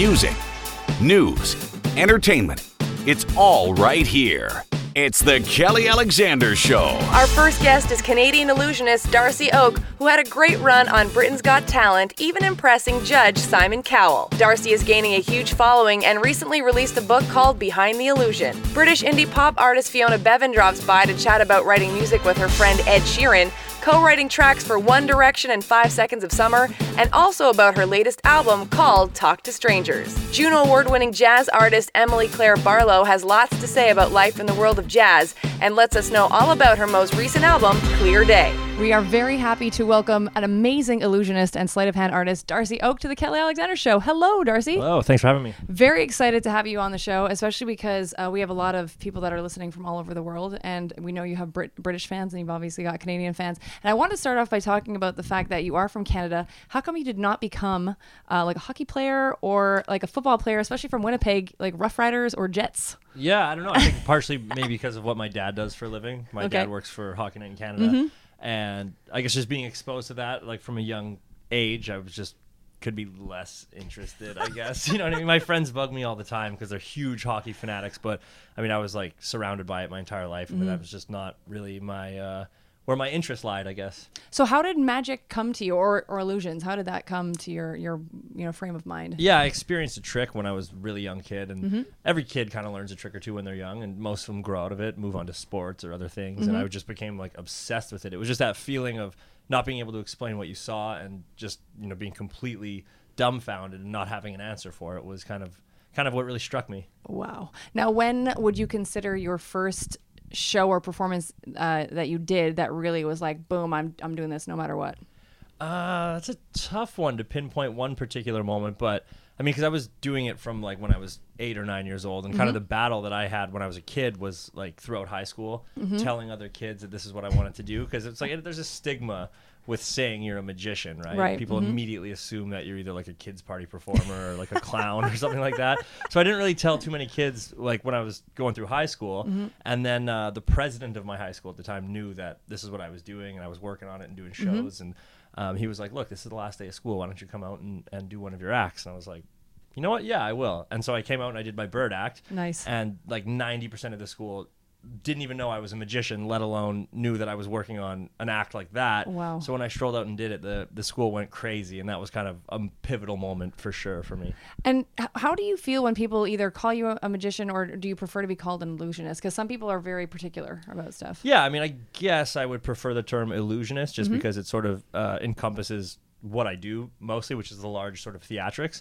Music, news, entertainment. It's all right here. It's the Kelly Alexander Show. Our first guest is Canadian illusionist Darcy Oak, who had a great run on Britain's Got Talent, even impressing Judge Simon Cowell. Darcy is gaining a huge following and recently released a book called Behind the Illusion. British indie pop artist Fiona Bevan drops by to chat about writing music with her friend Ed Sheeran, co-writing tracks for One Direction and 5 Seconds of Summer, and also about her latest album called Talk to Strangers. Juno Award-winning jazz artist Emily Claire Barlow has lots to say about life in the world of jazz and lets us know all about her most recent album, Clear Day. We are very happy to welcome an amazing illusionist and sleight of hand artist, Darcy Oak, to the Kelly Alexander Show. Hello, Darcy. Hello, thanks for having me. Very excited to have you on the show, especially because we have a lot of people that are listening from all over the world, and we know you have British fans, and you've obviously got Canadian fans. And I want to start off by talking about the fact that you are from Canada. How come you did not become like a hockey player or like a football player, especially from Winnipeg, like Rough Riders or Jets? Yeah, I don't know. I think partially maybe because of what my dad does for a living. My dad works for Hockey Night in Canada. Mm-hmm. And I guess just being exposed to that, like from a young age, I was just could be less interested, I guess. You know what I mean? My friends bug me all the time because they're huge hockey fanatics. But I mean, I was like surrounded by it my entire life. Mm-hmm. And that was just not really my where my interest lied, I guess. So how did magic come to you, or illusions? How did that come to your frame of mind? Yeah, I experienced a trick when I was a really young kid, and every kid kind of learns a trick or two when they're young, and most of them grow out of it, move on to sports or other things, and I just became like obsessed with it. It was just that feeling of not being able to explain what you saw and just being completely dumbfounded and not having an answer for it was kind of what really struck me. Wow. Now, when would you consider your first show or performance that you did that really was like, boom, I'm doing this no matter what? That's a tough one to pinpoint one particular moment, but I mean, because I was doing it from like when I was 8 or 9 years old, and kind of the battle that I had when I was a kid was like throughout high school, telling other kids that this is what I wanted to do, because it's like there's a stigma with saying you're a magician, right? People immediately assume that you're either like a kids party performer or like a clown or something like that. So I didn't really tell too many kids like when I was going through high school. And then the president of my high school at the time knew that this is what I was doing, and I was working on it and doing shows. And he was like, look, this is the last day of school. Why don't you come out and do one of your acts? And I was like, you know what? Yeah, I will. And so I came out and I did my bird act. Nice. And like 90% of the school didn't even know I was a magician, let alone knew that I was working on an act like that. Wow. So when I strolled out and did it, the school went crazy, and that was kind of a pivotal moment for sure for me. And how do you feel when people either call you a magician, or do you prefer to be called an illusionist? Because some people are very particular about stuff. Yeah, I mean, I guess I would prefer the term illusionist just because it sort of encompasses what I do mostly, which is the large sort of theatrics.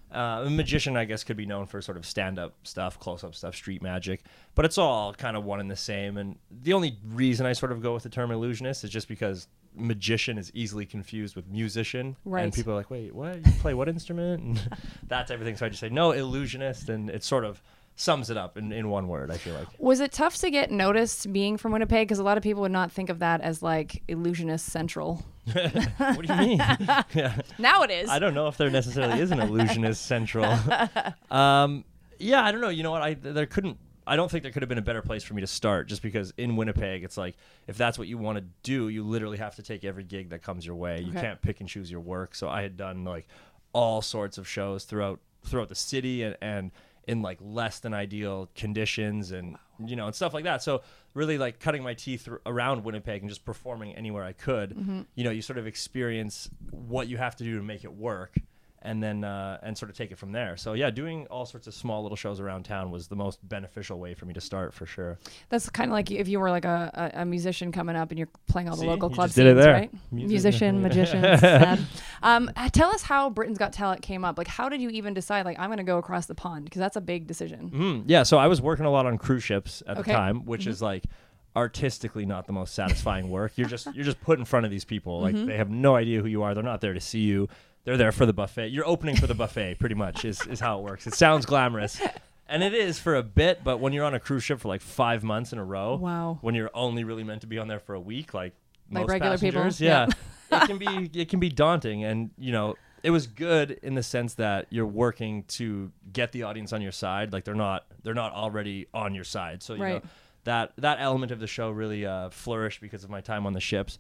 A magician, I guess, could be known for sort of stand-up stuff, close-up stuff, street magic, but it's all kind of one and the same. And the only reason I sort of go with the term illusionist is just because magician is easily confused with musician. Right. And people are like, wait, what? You play what instrument? And that type of thing. So I just say, no, illusionist, and it sort of sums it up in one word, I feel like. Was it tough to get noticed being from Winnipeg? Because a lot of people would not think of that as like illusionist central. What do you mean? Yeah. Now it is. I don't know if there necessarily is an illusionist central. Yeah, I don't know. You know what? I don't think there could have been a better place for me to start, just because in Winnipeg, it's like, if that's what you want to do, you literally have to take every gig that comes your way. You can't pick and choose your work. So I had done like all sorts of shows throughout the city and in like less than ideal conditions and and stuff like that. So really like cutting my teeth around Winnipeg and just performing anywhere I could. You sort of experience what you have to do to make it work, and then and sort of take it from there. So yeah, doing all sorts of small little shows around town was the most beneficial way for me to start, for sure. That's kind of like if you were like a musician coming up and you're playing all the local club scenes, did it there. Right? Musician, magician. Sad. Tell us how Britain's Got Talent came up. Like, how did you even decide, like, I'm going to go across the pond? Because that's a big decision. Yeah, so I was working a lot on cruise ships at the time, which is like artistically not the most satisfying work. You're just put in front of these people. Like, they have no idea who you are. They're not there to see you. They're there for the buffet. You're opening for the buffet, pretty much, is how it works. It sounds glamorous. And it is for a bit, but when you're on a cruise ship for like 5 months in a row, when you're only really meant to be on there for a week, like most regular passengers, people, it can be daunting. And it was good in the sense that you're working to get the audience on your side. Like they're not already on your side. So that element of the show really flourished because of my time on the ships.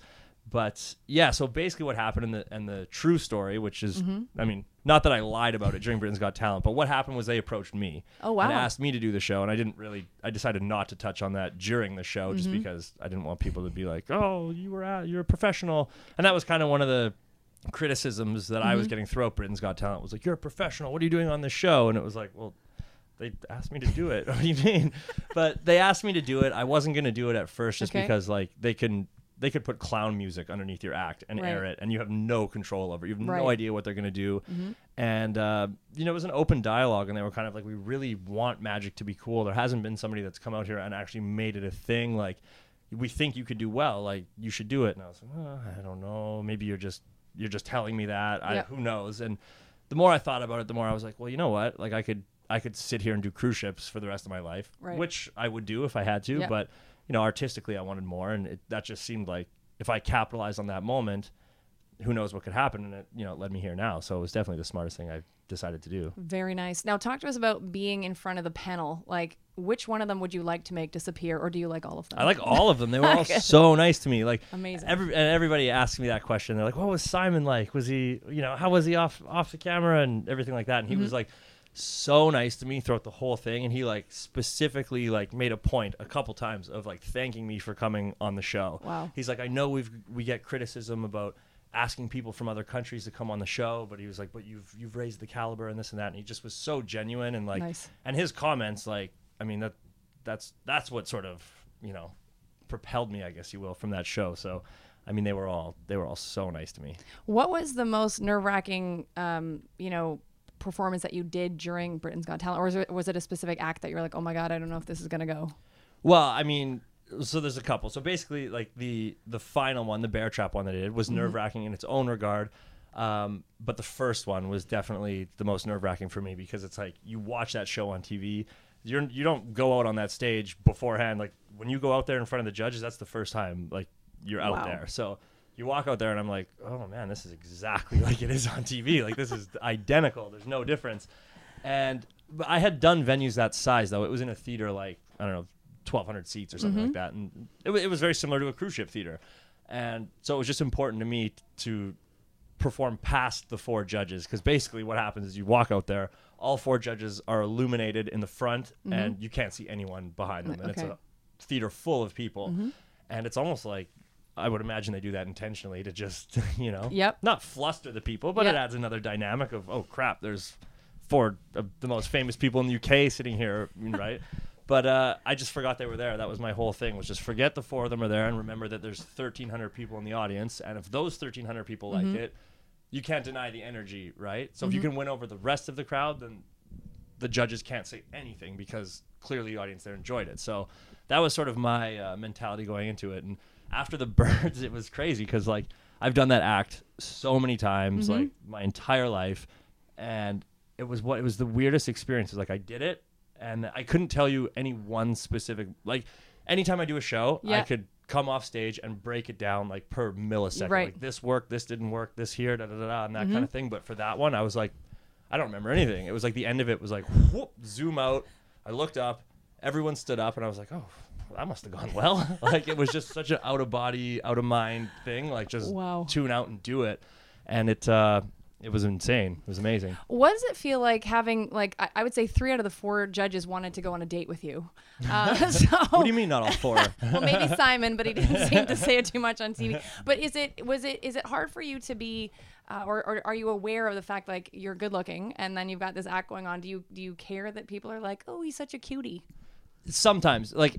But yeah, so basically what happened and the true story, which is, Mm-hmm. I mean, not that I lied about it during Britain's Got Talent, but what happened was they approached me Oh, wow. and asked me to do the show. And I decided not to touch on that during the show just Mm-hmm. because I didn't want people to be like, oh, you're a professional. And that was kind of one of the criticisms that I was getting throughout Britain's Got Talent was like, you're a professional. What are you doing on this show? And it was like, well, they asked me to do it. What do you mean? But they asked me to do it. I wasn't going to do it at first just Okay. because like they could put clown music underneath your act and air Right. it, and you have no control over it. You have Right. no idea what they're going to do. And, it was an open dialogue, and they were kind of like, we really want magic to be cool. There hasn't been somebody that's come out here and actually made it a thing. Like, we think you could do well. Like, you should do it. And I was like, oh, I don't know. Maybe you're just telling me that. Yeah. Who knows? And the more I thought about it, the more I was like, well, you know what? Like, I could sit here and do cruise ships for the rest of my life, Right. which I would do if I had to. Yeah. But, artistically, I wanted more. And that just seemed like if I capitalized on that moment, who knows what could happen. And it led me here now. So it was definitely the smartest thing I decided to do. Very nice. Now talk to us about being in front of the panel. Like, which one of them would you like to make disappear, or do you like all of them? I like all of them. They were all so nice to me. Like, Amazing. Everybody asks me that question. They're like, what was Simon like? Was he, how was he off the camera and everything like that? And he was like so nice to me throughout the whole thing. And he like specifically like made a point a couple times of like thanking me for coming on the show. Wow. He's like, I know we get criticism about asking people from other countries to come on the show, but he was like, but you've raised the caliber and this and that. And he just was so genuine and like, Nice. and his comments, like, I mean, that's what sort of, propelled me, I guess you will, from that show. So, I mean, they were all so nice to me. What was the most nerve-wracking, performance that you did during Britain's Got Talent, or was it a specific act that you're like, oh my God, I don't know if this is gonna go? Well, I mean, so there's a couple. So basically, like the final one, the bear trap one that I did, was nerve-wracking in its own regard. But the first one was definitely the most nerve-wracking for me because it's like you watch that show on TV. You don't go out on that stage beforehand. Like when you go out there in front of the judges, that's the first time like you're out Wow. there. So you walk out there and I'm like, oh man, this is exactly like it is on TV. Like this is identical. There's no difference. But I had done venues that size though. It was in a theater like, I don't know, 1,200 seats or something like that. And it was very similar to a cruise ship theater. And so it was just important to me to perform past the 4 judges, because basically what happens is you walk out there, all 4 judges are illuminated in the front and you can't see anyone behind them. And it's a theater full of people. And it's almost like, I would imagine they do that intentionally to just, Yep. not fluster the people, but Yep. it adds another dynamic of, oh crap, there's 4 of the most famous people in the UK sitting here, right? But I just forgot they were there. That was my whole thing, was just forget the 4 of them are there and remember that there's 1,300 people in the audience. And if those 1,300 people like it, you can't deny the energy, right? So if you can win over the rest of the crowd, then the judges can't say anything because clearly the audience there enjoyed it. So that was sort of my mentality going into it. And after the birds, it was crazy because like I've done that act so many times, like my entire life. And it was the weirdest experience. It was like I did it. And I couldn't tell you any one specific, like anytime I do a show, I could come off stage and break it down like per millisecond. Right. Like this worked, this didn't work, this here, and that kind of thing. But for that one, I was like, I don't remember anything. It was like the end of it was like, whoop, zoom out. I looked up, everyone stood up, and I was like, oh, that must have gone well. Like it was just such an out of body, out of mind thing. Like just tune out and do it. And it was insane. It was amazing. What does it feel like having, like, I would say 3 out of the 4 judges wanted to go on a date with you? So, What do you mean not all 4? well, maybe Simon, but he didn't seem to say it too much on TV. But is it hard for you to be, or are you aware of the fact like you're good looking and then you've got this act going on? Do you care that people are like, oh, he's such a cutie? Sometimes, like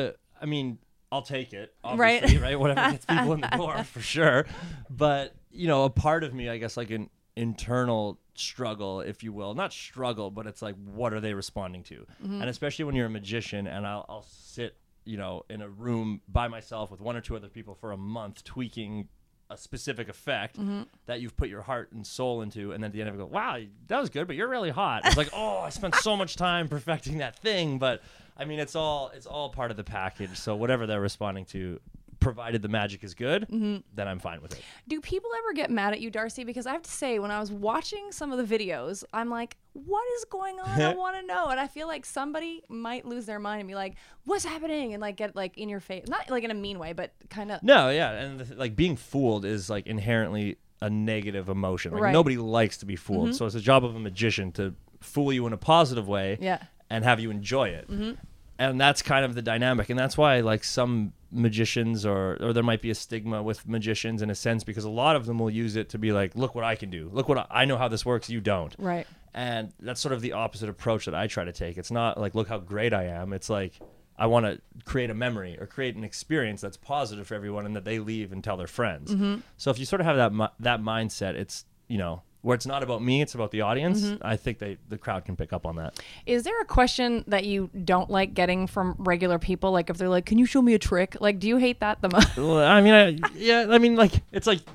I'll take it, obviously, right? Whatever gets people in the door, for sure. But, a part of me, I guess, like an internal struggle, if you will. Not struggle, but it's like, what are they responding to? And especially when you're a magician, and I'll sit, in a room by myself with 1 or 2 other people for a month tweaking a specific effect that you've put your heart and soul into, and then at the end of it go, wow, that was good, but you're really hot. It's like, oh, I spent so much time perfecting that thing, but I mean, it's all part of the package. So whatever they're responding to, provided the magic is good, then I'm fine with it. Do people ever get mad at you, Darcy? Because I have to say, when I was watching some of the videos, I'm like, what is going on? I want to know. And I feel like somebody might lose their mind and be like, what's happening? And like get like in your face, not like in a mean way, but kind of. No, yeah, and like being fooled is like inherently a negative emotion. Like nobody likes to be fooled. So it's the job of a magician to fool you in a positive way and have you enjoy it. And that's kind of the dynamic. And that's why like some magicians or there might be a stigma with magicians in a sense, because a lot of them will use it to be like, look what I can do. Look what I know how this works. You don't. Right. And that's sort of the opposite approach that I try to take. It's not like, look how great I am. It's like, I want to create a memory or create an experience that's positive for everyone and that they leave and tell their friends. So if you sort of have that mindset, it's, you know, where it's not about me, it's about the audience. I think the crowd can pick up on that. Is there a question that you don't like getting from regular people? Like if they're like, can you show me a trick? Like, do you hate that the most? Well, I mean, like, it's like,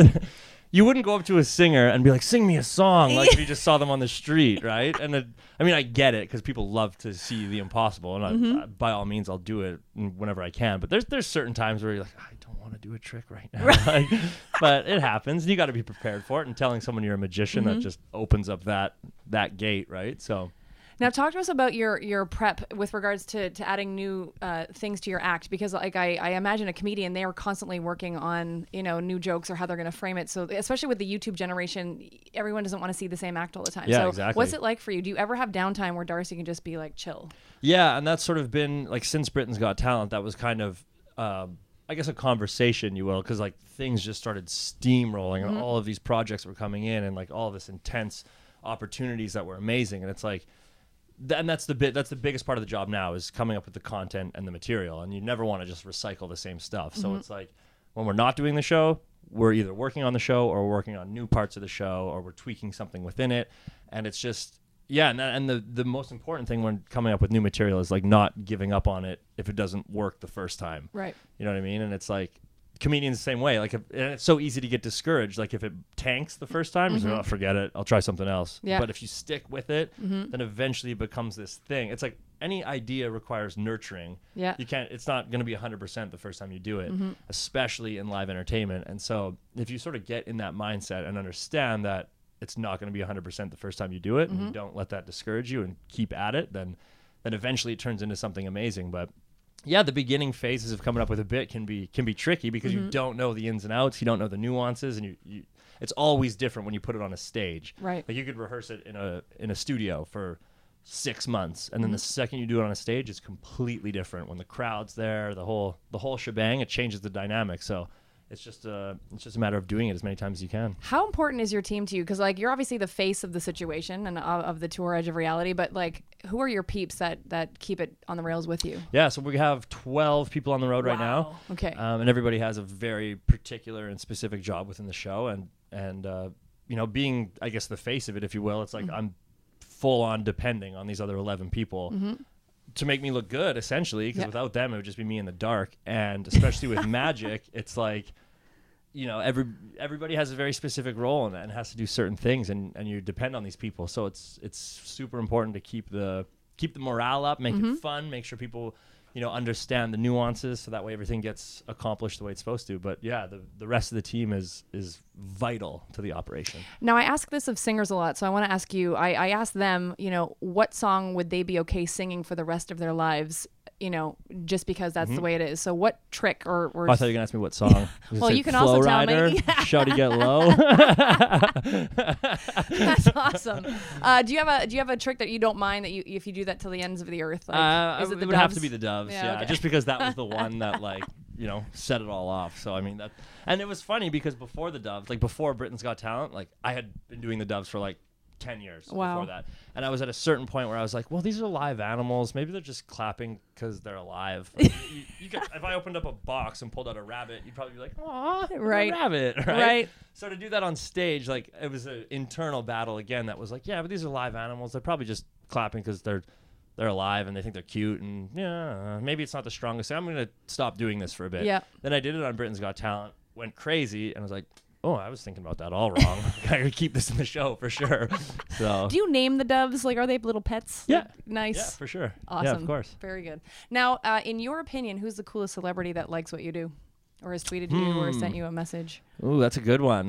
you wouldn't go up to a singer and be like, sing me a song, like if you just saw them on the street, right? And I mean, I get it because people love to see the impossible, and by all means, I'll do it whenever I can. But there's certain times where you're like, I don't want to do a trick right now. Like, but it happens. You got to be prepared for it. And telling someone you're a magician, that just opens up that gate, right? So. Now, talk to us about your prep with regards to adding new things to your act, because like I imagine a comedian, they are constantly working on, you know, new jokes or how they're going to frame it. So especially with the YouTube generation, everyone doesn't want to see the same act all the time. Yeah, so exactly. What's it like for you? Do you ever have downtime where Darcy can just be like chill? Yeah, and that's sort of been like since Britain's Got Talent, that was kind of I guess a conversation, you will, because like things just started steamrolling and all of these projects were coming in and like all this intense opportunities that were amazing, and it's like. And that's the biggest part of the job now is coming up with the content and the material, and you never want to just recycle the same stuff. So it's like when we're not doing the show, we're either working on the show or we're working on new parts of the show or we're tweaking something within it, and it's just and the most important thing when coming up with new material is like not giving up on it if it doesn't work the first time. Right. You know what I mean? And it's like comedians the same way. Like, and it's so easy to get discouraged. Like, if it tanks the first time, you're like, oh, forget it. I'll try something else. Yeah. But if you stick with it, then eventually it becomes this thing. It's like any idea requires nurturing. Yeah. You can't. It's not going to be 100% the first time you do it, especially in live entertainment. And so, if you sort of get in that mindset and understand that it's not going to be 100% the first time you do it, and you don't let that discourage you and keep at it, then eventually it turns into something amazing. But yeah, the beginning phases of coming up with a bit can be tricky because you don't know the ins and outs, you don't know the nuances, and you it's always different when you put it on a stage. Right. Like you could rehearse it in a studio for 6 months, and then the second you do it on a stage, it's completely different. When the crowd's there, the whole shebang, it changes the dynamic. So it's just a matter of doing it as many times as you can. How important is your team to you? Because like you're obviously the face of the situation and of the tour Edge of Reality, but like who are your peeps that keep it on the rails with you? Yeah, so we have 12 people on the road right now. Okay. And everybody has a very particular and specific job within the show, and you know, being, I guess, the face of it, if you will, it's like I'm full on depending on these other 11 people to make me look good, essentially, because without them it would just be me in the dark. And especially with magic, it's like, you know, everybody has a very specific role and has to do certain things, and you depend on these people. So it's super important to keep the morale up, make it fun, make sure people, you know, understand the nuances, so that way everything gets accomplished the way it's supposed to. But yeah, the rest of the team is vital to the operation. Now, I ask this of singers a lot, so I want to ask you, I ask them, you know, what song would they be okay singing for the rest of their lives, you know, just because that's the way it is. So what trick or Oh, I thought you were going to ask me what song. Well, you can Flow also Rider, tell me. Shawty Get Low. That's awesome. Do you have a trick that you don't mind that you, if you do that till the ends of the earth? Like, is it the would Doves? have to be the Doves, yeah. Okay. Just because that was the one that, like, you know, set it all off. So, I mean, that, and it was funny because before the Doves, like before Britain's Got Talent, like I had been doing the Doves for like 10 years before that. And I was at a certain point where I was like, well, these are live animals. Maybe they're just clapping because they're alive. Like, you could, if I opened up a box and pulled out a rabbit, you'd probably be like, aw, right. a rabbit. Right. So to do that on stage, like it was an internal battle again that was like, yeah, but these are live animals. They're probably just clapping because they're alive and they think they're cute, and yeah, maybe it's not the strongest. So I'm going to stop doing this for a bit. Yeah. Then I did it on Britain's Got Talent, went crazy, and I was like, oh, I was thinking about that all wrong. I gotta keep this in the show for sure. So, do you name the Doves? Like, are they little pets? Yeah. Like, nice. Yeah, for sure. Awesome. Yeah, of course. Very good. Now, in your opinion, who's the coolest celebrity that likes what you do, or has tweeted you, or sent you a message? Ooh, that's a good one.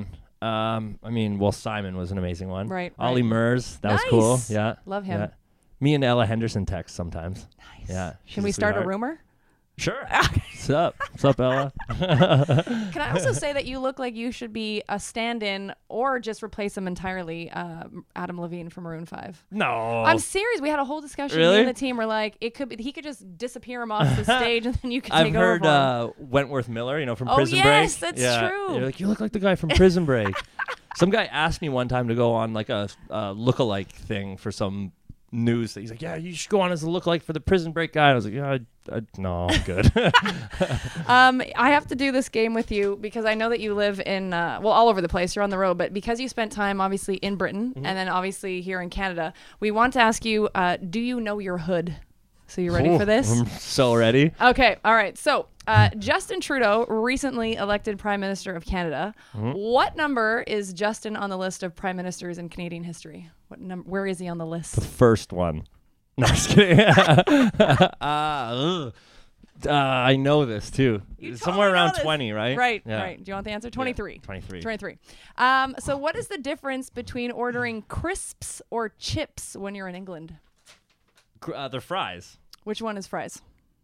I mean, well, Simon was an amazing one. Right. Ollie Murs, that was Nice. cool. Yeah. Love him. Yeah. Me and Ella Henderson text sometimes. Nice. Yeah. Can we start a rumor? Sure. What's up? What's up, Ella? Can I also say that you look like you should be a stand-in or just replace him entirely, Adam Levine from Maroon 5? No. I'm serious. We had a whole discussion. Really? Me and the team were like, he could just disappear him off the stage and then you could I've take over heard for him. Wentworth Miller, from Oh, Prison yes, Break. that's true. You're like, you look like the guy from Prison Break. Some guy asked me one time to go on like a look-alike thing for some news. He's like, yeah, you should go on as a look-alike for the Prison Break guy. I was like, yeah, no, I'm good. I have to do this game with you because I know that you live in, all over the place. You're on the road, but because you spent time obviously in Britain and then obviously here in Canada, we want to ask you, do you know your hood? So you ready for this? I'm so ready. Okay. All right. So Justin Trudeau, recently elected Prime Minister of Canada. What number is Justin on the list of Prime Ministers in Canadian history? What number? Where is he on the list? The first one. No, just kidding. I know this too. You Somewhere totally know around this. 20, right? Right, Yeah. right. Do you want the answer? 23. 23. 23. So what is the difference between ordering crisps or chips when you're in England? They're fries. Which one is fries?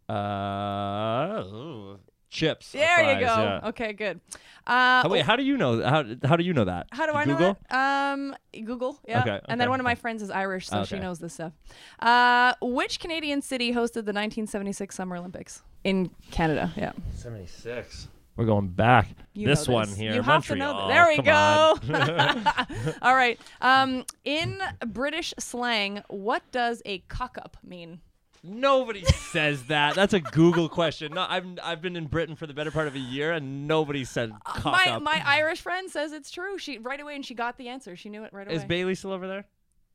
Chips. There fries, you go. Yeah. Okay, good. Wait, how do you know? How do you know that? How do I Google? know that? Google, yeah. Okay, And then okay, one of my okay. friends is Irish, so she Okay. knows this stuff. Which Canadian city hosted the 1976 Summer Olympics? In Canada, yeah. 76. We're going back. You this know one this. here. You have to Montreal. know that. There we Come go. All right. In British slang, what does a cock-up mean? Nobody says that. That's a Google question. No, I've been in Britain for the better part of a year, and nobody said cock up. My Irish friend says it's true. She right away, and she got the answer. She knew it right away. Is Bailey still over there?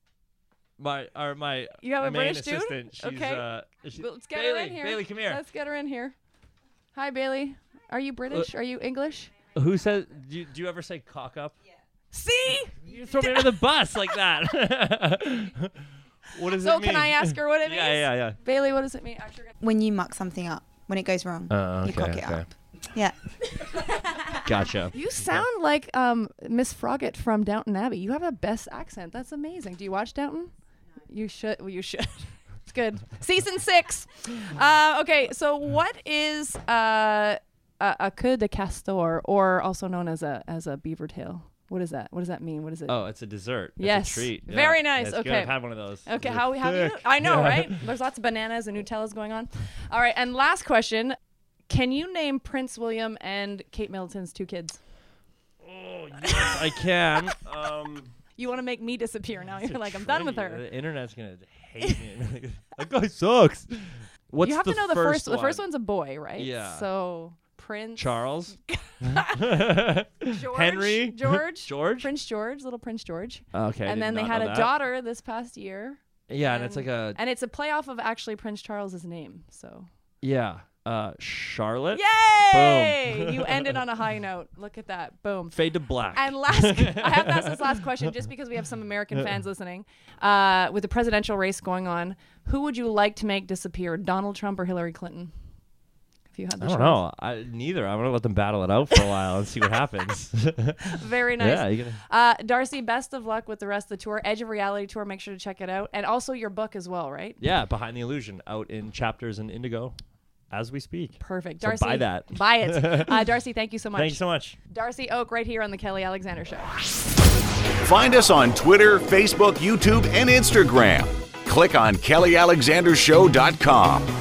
My You have a main British dude? assistant. She's, Okay. is she- Let's get Bailey, her in here. Bailey, come here. Let's get her in here. Hi, Bailey. Are you British? Are you English? Who says? Do you ever say cock up? Yeah. See? You throw me under the bus like that. What does it So mean? can I ask her what it means? Yeah. Bailey, what does it mean? Actually, When you muck something up, when it goes wrong, you cock it up. Yeah. Gotcha. you sound like Miss Froggatt from Downton Abbey. You have the best accent. That's amazing. Do you watch Downton? You should. Well, you should. It's good. Season 6. Okay, so what is a queue de castor, or also known as a beaver tail? What is that? What does that mean? What is it? Oh, it's a dessert. Yes. It's a treat. Yeah. Very nice. It's good. Okay. I've had one of those. Okay, They're how do you? thick. I know, Yeah. right? There's lots of bananas and Nutellas going on. All right, and last question: can you name Prince William and Kate Middleton's 2 kids? Oh, yes, I can. You want to make me disappear now? You're like, I'm done with her. The internet's gonna hate me. That guy sucks. What's You have to know the first. one? The first one's a boy, right? Yeah. So Prince Charles. George, Henry. George, Prince George, little Prince George. Okay. And then they had a daughter this past year. Yeah, and it's like a And it's a playoff of actually Prince Charles's name. So. Charlotte. Yay! Boom. You ended on a high note. Look at that. Boom. Fade to black. And I have to ask this last question just because we have some American fans listening. With the presidential race going on, who would you like to make disappear, Donald Trump or Hillary Clinton? If you had the I don't choice. know. Neither. I'm gonna let them battle it out for a while and see what happens. Very nice. Yeah, you gotta... Darcy, best of luck with the rest of the tour. Edge of Reality tour. Make sure to check it out, and also your book as well, right? Yeah, Behind the Illusion, out in chapters in Indigo as we speak. Perfect. So Darcy, buy that. Buy it. Darcy, thank you so much. Thank you so much. Darcy Oak, right here on the Kelly Alexander Show. Find us on Twitter, Facebook, YouTube, and Instagram. Click on KellyAlexanderShow.com.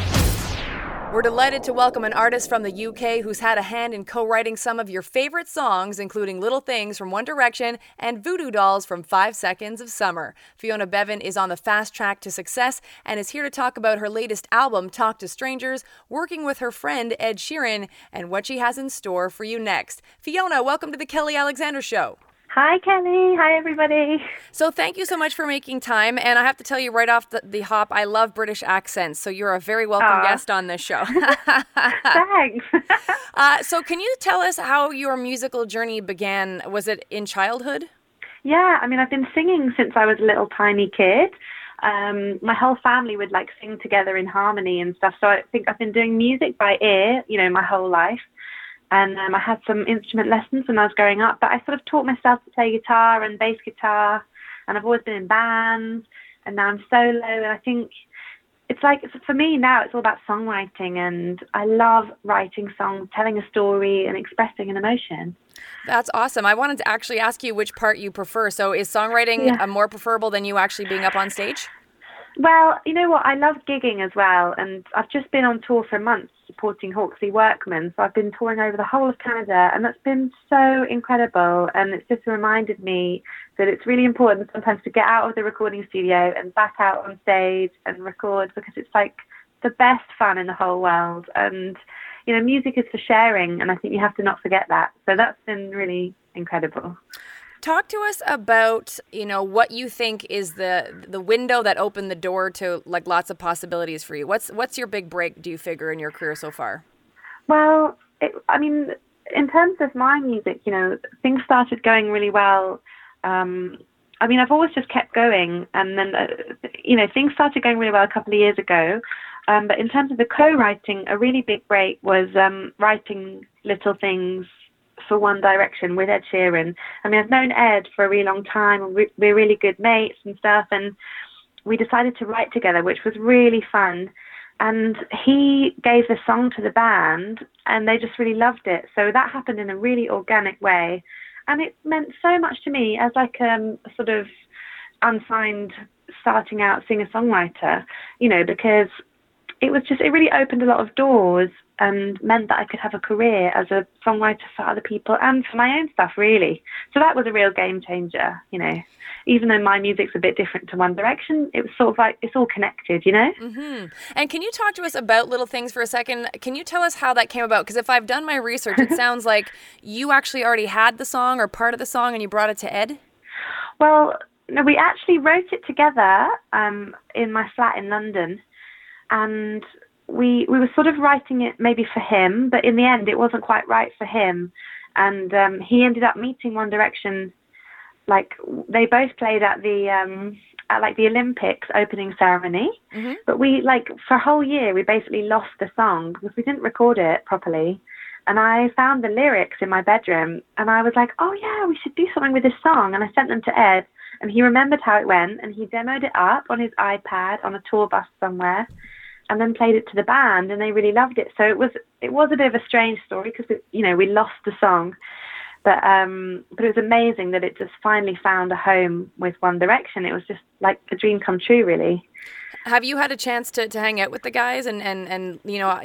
We're delighted to welcome an artist from the UK who's had a hand in co-writing some of your favorite songs, including Little Things from One Direction and Voodoo Dolls from 5 Seconds of Summer. Fiona Bevan is on the fast track to success and is here to talk about her latest album, Talk to Strangers, working with her friend Ed Sheeran, and what she has in store for you next. Fiona, welcome to the Kelly Alexander Show. Hi, Kelly. Hi, everybody. So thank you so much for making time. And I have to tell you right off the hop, I love British accents. So you're a very welcome guest on this show. Thanks. So can you tell us how your musical journey began? Was it in childhood? Yeah, I mean, I've been singing since I was a little tiny kid. My whole family would sing together in harmony and stuff. So I think I've been doing music by ear, my whole life. And I had some instrument lessons when I was growing up, but I sort of taught myself to play guitar and bass guitar, and I've always been in bands, and now I'm solo, and I think it's like, for me now, it's all about songwriting, and I love writing songs, telling a story, and expressing an emotion. That's awesome. I wanted to actually ask you which part you prefer. So is songwriting more preferable than you actually being up on stage? Well, you know what? I love gigging as well, and I've just been on tour for months supporting Hawksley Workman. So I've been touring over the whole of Canada, and that's been so incredible. And it's just reminded me that it's really important sometimes to get out of the recording studio and back out on stage and record, because it's like the best fun in the whole world. And, you know, music is for sharing, and I think you have to not forget that. So that's been really incredible. Talk to us about, you know, what you think is the window that opened the door to like lots of possibilities for you. What's your big break, do you figure, in your career so far? Well, in terms of my music, you know, things started going really well. I've always just kept going, and then, things started going really well a couple of years ago. But in terms of the co-writing, a really big break was writing Little Things for One Direction with Ed Sheeran. I've known Ed for a really long time. We're really good mates and stuff, and we decided to write together, which was really fun. And he gave the song to the band, and they just really loved it. So that happened in a really organic way, and it meant so much to me as like a sort of unsigned starting out singer-songwriter, you know, because it really opened a lot of doors and meant that I could have a career as a songwriter for other people and for my own stuff, really. So that was a real game changer, you know. Even though my music's a bit different to One Direction, it was sort of like, it's all connected, you know? Mm-hmm. And can you talk to us about Little Things for a second? Can you tell us how that came about? Because if I've done my research, it sounds like you actually already had the song or part of the song and you brought it to Ed? Well, no, we actually wrote it together in my flat in London. And we were sort of writing it maybe for him, but in the end it wasn't quite right for him. And he ended up meeting One Direction, like they both played at the Olympics opening ceremony. Mm-hmm. But we, like, for a whole year we basically lost the song because we didn't record it properly. And I found the lyrics in my bedroom, and I was like, oh yeah, we should do something with this song. And I sent them to Ed, and he remembered how it went, and he demoed it up on his iPad on a tour bus somewhere, and then played it to the band, and they really loved it. So it was a bit of a strange story because, you know, we lost the song. But it was amazing that it just finally found a home with One Direction. It was just like a dream come true, really. Have you had a chance to hang out with the guys and Yeah.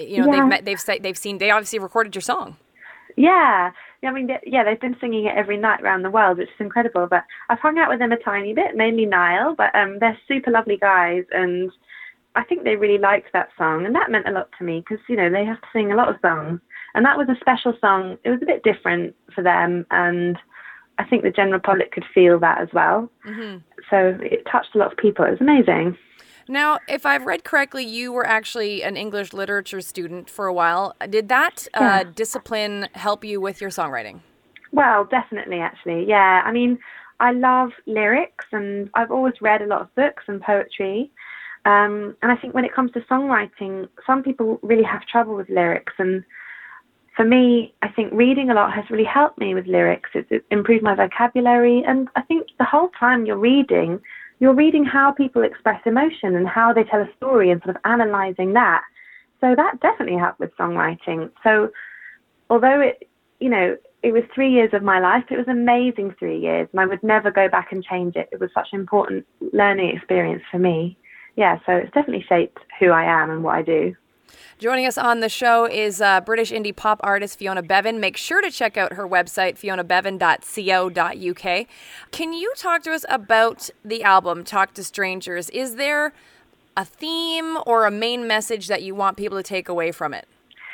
they obviously recorded your song? Yeah. They've been singing it every night around the world, which is incredible. But I've hung out with them a tiny bit, mainly Niall. But they're super lovely guys, and I think they really liked that song, and that meant a lot to me because, you know, they have to sing a lot of songs, and that was a special song. It was a bit different for them, and I think the general public could feel that as well. Mm-hmm. So it touched a lot of people. It was amazing. Now, if I've read correctly, you were actually an English literature student for a while. Did that discipline help you with your songwriting? Well, definitely, actually. Yeah, I love lyrics, and I've always read a lot of books and poetry. And I think when it comes to songwriting, some people really have trouble with lyrics. And for me, I think reading a lot has really helped me with lyrics. It's improved my vocabulary. And I think the whole time you're reading how people express emotion and how they tell a story and sort of analysing that. So that definitely helped with songwriting. So although it was 3 years of my life, it was an amazing 3 years. And I would never go back and change it. It was such an important learning experience for me. Yeah, so it's definitely shaped who I am and what I do. Joining us on the show is British indie pop artist Fiona Bevan. Make sure to check out her website, fionabevan.co.uk. Can you talk to us about the album, Talk to Strangers? Is there a theme or a main message that you want people to take away from it?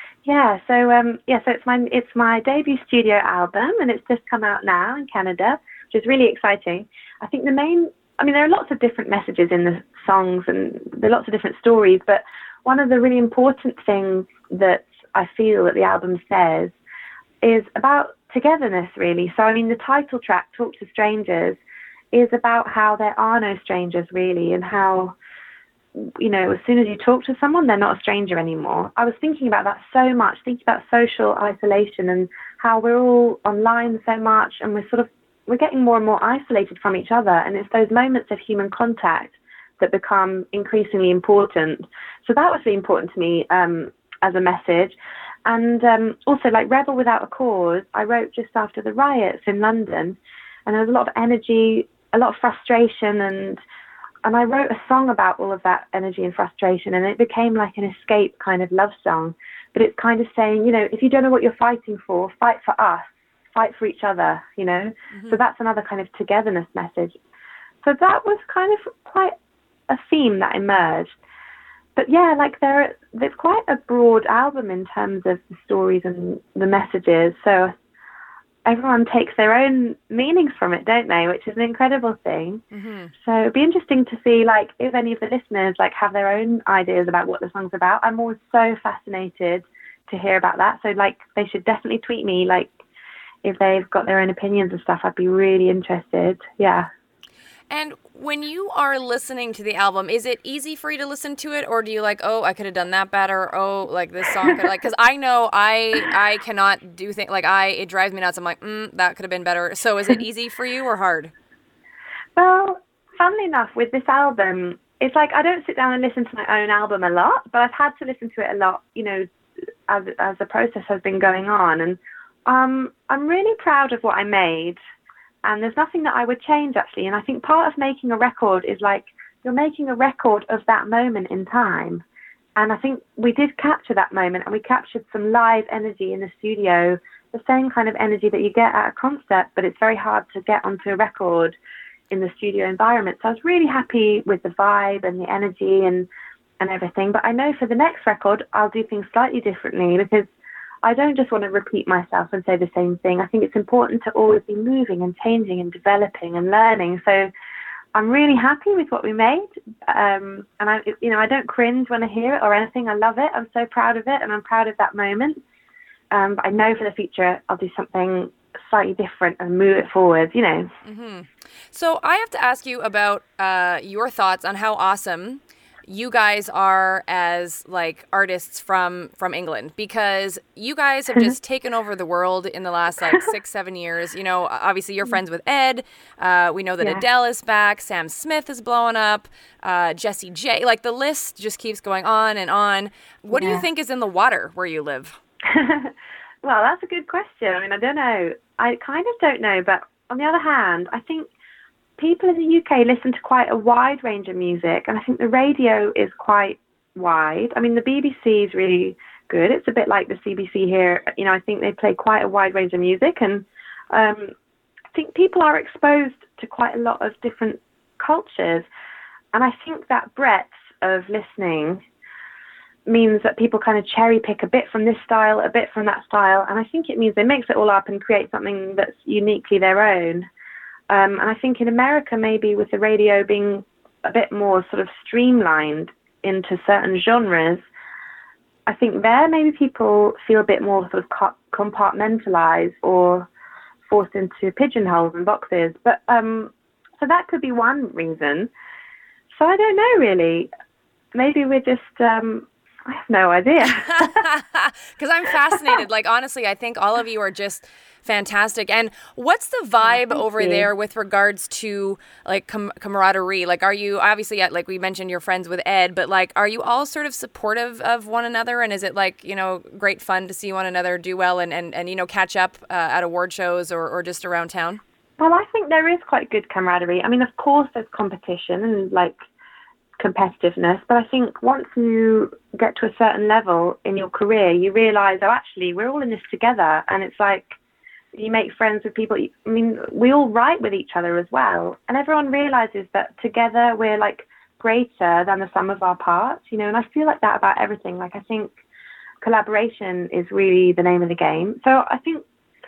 So it's my debut studio album, and it's just come out now in Canada, which is really exciting. I think there are lots of different messages in the songs, and there are lots of different stories, but one of the really important things that I feel that the album says is about togetherness, really. So, the title track, Talk to Strangers, is about how there are no strangers, really, and how as soon as you talk to someone, they're not a stranger anymore. I was thinking about that so much, thinking about social isolation and how we're all online so much, and we're getting more and more isolated from each other. And it's those moments of human contact that become increasingly important. So that was really important to me as a message. And also, like Rebel Without a Cause, I wrote just after the riots in London, and there was a lot of energy, a lot of frustration, and I wrote a song about all of that energy and frustration, and it became like an escape kind of love song. But it's kind of saying, if you don't know what you're fighting for, fight for us, fight for each other, Mm-hmm. So that's another kind of togetherness message. So that was kind of quite a theme that emerged. But yeah, like there's quite a broad album in terms of the stories and the messages. So everyone takes their own meanings from it, don't they? Which is an incredible thing. Mm-hmm. So it'd be interesting to see, like, if any of the listeners like have their own ideas about what the song's about. I'm always so fascinated to hear about that. So like, they should definitely tweet me, like, if they've got their own opinions and stuff. I'd be really interested. Yeah. And when you are listening to the album, is it easy for you to listen to it, or do you like, oh, I could have done that better, oh, like this song could, like, because I know I cannot do things, like it drives me nuts. I'm like, that could have been better. So is it easy for you or hard? Well, funnily enough, with this album, it's like I don't sit down and listen to my own album a lot, but I've had to listen to it a lot, as the process has been going on. And I'm really proud of what I made. And there's nothing that I would change, actually. And I think part of making a record is like you're making a record of that moment in time. And I think we did capture that moment, and we captured some live energy in the studio, the same kind of energy that you get at a concert, but it's very hard to get onto a record in the studio environment. So I was really happy with the vibe and the energy and everything. But I know for the next record, I'll do things slightly differently, because I don't just want to repeat myself and say the same thing. I think it's important to always be moving and changing and developing and learning. So I'm really happy with what we made. And I don't cringe when I hear it or anything. I love it. I'm so proud of it, and I'm proud of that moment. But I know for the future, I'll do something slightly different and move it forward, Mm-hmm. So I have to ask you about your thoughts on how awesome you guys are as like artists from England, because you guys have just taken over the world in the last like 6-7 years. Obviously you're friends with Ed. We know that Adele is back. Sam Smith is blowing up. Jessie J. Like the list just keeps going on and on. What do you think is in the water where you live? Well, that's a good question. I mean, I don't know. I kind of don't know, but on the other hand, I think people in the UK listen to quite a wide range of music, and I think the radio is quite wide. I mean, the BBC is really good. It's a bit like the CBC here. I think they play quite a wide range of music, and I think people are exposed to quite a lot of different cultures, and I think that breadth of listening means that people kind of cherry pick a bit from this style, a bit from that style, and I think it means they mix it all up and create something that's uniquely their own. And I think in America, maybe with the radio being a bit more sort of streamlined into certain genres, I think there maybe people feel a bit more sort of compartmentalized or forced into pigeonholes and boxes. But so that could be one reason. So I don't know, really. Maybe we're just... I have no idea. Because I'm fascinated. Like, honestly, I think all of you are just fantastic. And what's the vibe over there with regards to, like, camaraderie? Like, are you, obviously, like we mentioned, you're friends with Ed, but, like, are you all sort of supportive of one another? And is it, like, great fun to see one another do well and catch up at award shows or just around town? Well, I think there is quite good camaraderie. I mean, of course, there's competition and, like, competitiveness, but I think once you get to a certain level in your career, you realize, oh, actually, we're all in this together. And it's like you make friends with people. I mean, we all write with each other as well, and everyone realizes that together we're like greater than the sum of our parts, and I feel like that about everything. Like, I think collaboration is really the name of the game. So I think,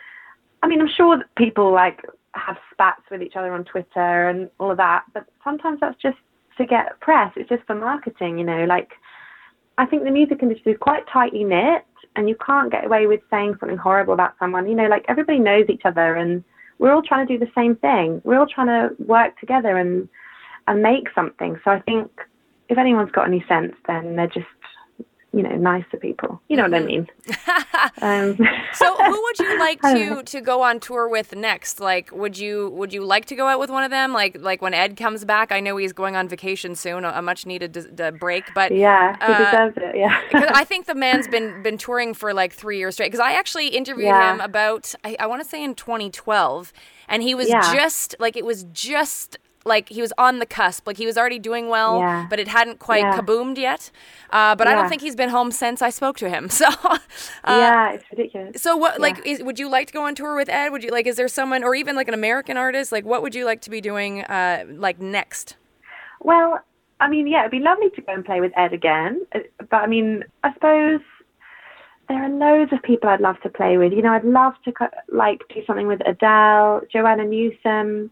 I mean, I'm sure that people like have spats with each other on Twitter and all of that, but sometimes that's just to get press. It's just for marketing, like I think the music industry is quite tightly knit, and you can't get away with saying something horrible about someone. Like everybody knows each other, and we're all trying to do the same thing. We're all trying to work together and make something. So I think if anyone's got any sense, then they're just, nicer people. You know what I mean? So who would you like to go on tour with next? Like, would you like to go out with one of them? Like when Ed comes back, I know he's going on vacation soon, a much needed break, but yeah, he deserves it. Yeah, because I think the man's been touring for like 3 years straight. Because I actually interviewed him about I want to say in 2012, and he was like he was on the cusp, like he was already doing well, but it hadn't quite kaboomed yet. But I don't think he's been home since I spoke to him. So it's ridiculous. So what, would you like to go on tour with Ed? Would you is there someone, or even like an American artist? Like, what would you like to be doing next? Well, I mean, it'd be lovely to go and play with Ed again. But I mean, I suppose there are loads of people I'd love to play with. I'd love to do something with Adele, Joanna Newsom.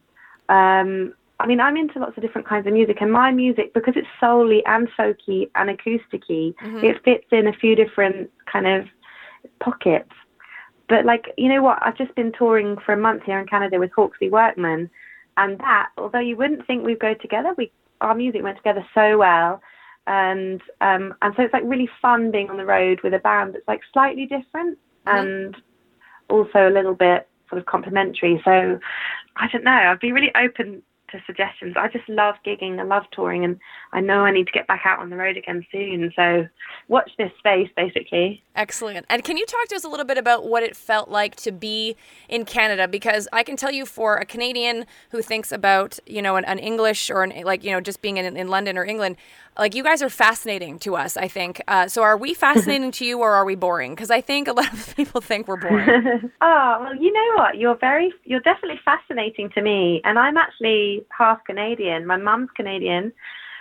I mean, I'm into lots of different kinds of music, and my music, because it's soul-y and folky and acoustic-y, it fits in a few different kind of pockets. But, you know what? I've just been touring for a month here in Canada with Hawksley Workman, and that, although you wouldn't think we'd go together, our music went together so well. And so it's, really fun being on the road with a band that's, slightly different and also a little bit sort of complementary. So, I don't know. I'd be really open to suggestions. I just love gigging. I love touring, and I know I need to get back out on the road again soon. So watch this space, basically. Excellent. And can you talk to us a little bit about what it felt like to be in Canada? Because I can tell you, for a Canadian who thinks about, an English or just being in London or England, you guys are fascinating to us, I think. So are we fascinating to you, or are we boring? Because I think a lot of people think we're boring. Oh, well, you know what? You're definitely fascinating to me. And I'm actually half Canadian. My mum's Canadian.